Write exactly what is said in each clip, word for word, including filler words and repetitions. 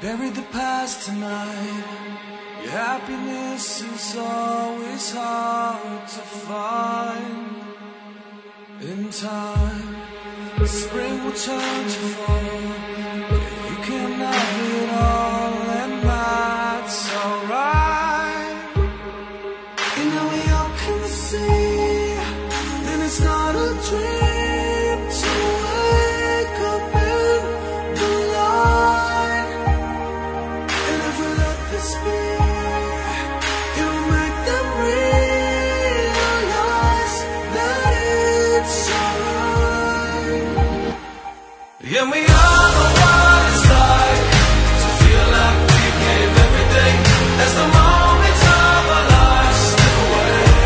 Bury the past tonight. Your happiness is always hard to find. In time, the spring will turn to fall. Yeah, you can have it all, and that's alright. And now we all can see, and it's not a dream to wake up in the light. And if we let this be, it will make them realize that it's alright. And we all know what it's like to feel like we gave everything as the moments of our lives slip away.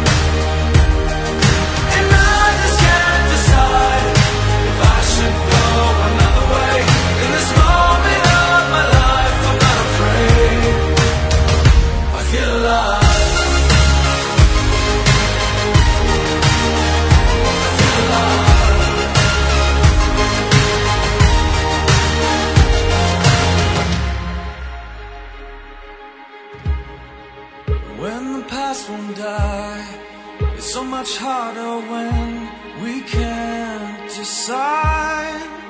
And I just can't decide if I should go another way. In this moment of my life, I'm not afraid. I feel alive. I feel alive. When the past won't die, it's so much harder when we can't decide.